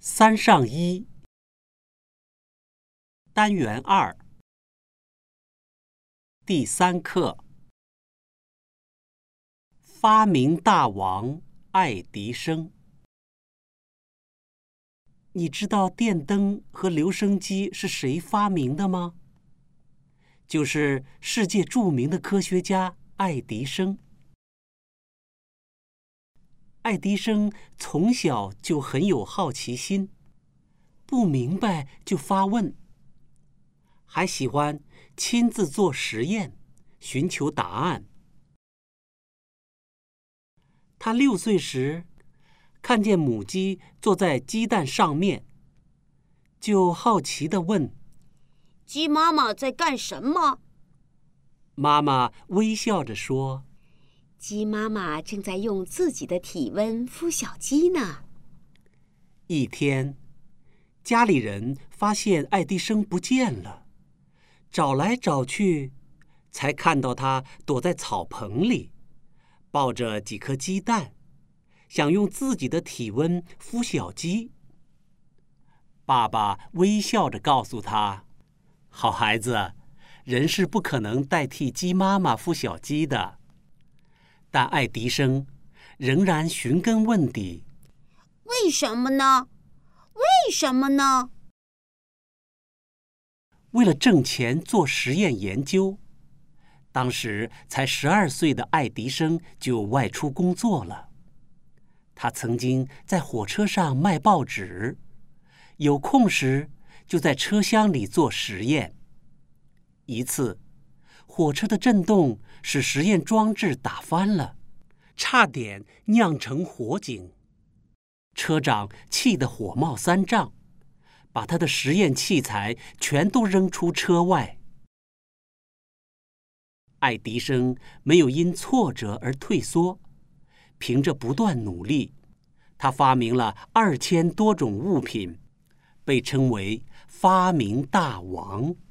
3上1单元2第3课发明大王爱迪生。你知道电灯和留声机是谁发明的吗？就是世界著名的科学家爱迪生。爱迪生从小就很有好奇心，不明白就发问，还喜欢亲自做实验，寻求答案。他6岁时，看见母鸡坐在鸡蛋上面，就好奇地问：“ 鸡妈妈在干什么？” 妈妈微笑着说：“ 鸡妈妈正在用自己的体温孵小鸡呢。” 一天，家里人发现爱迪生不见了，找来找去，才看到他躲在草棚里，抱着几颗鸡蛋，想用自己的体温孵小鸡。爸爸微笑着告诉他：“好孩子，人是不可能代替鸡妈妈孵小鸡的。”但爱迪生仍然寻根问底：“ 为什么呢？为什么呢？” 为了挣钱做实验研究，当时才12岁的爱迪生就外出工作了。他曾经在火车上卖报纸，有空时就在车厢里做实验。一次，火车的震动使实验装置打翻了，差点酿成火警。车长气得火冒3丈，把他的实验器材全都扔出车外。爱迪生没有因挫折而退缩，凭着不断努力，他发明了2000多种物品，被称为发明大王。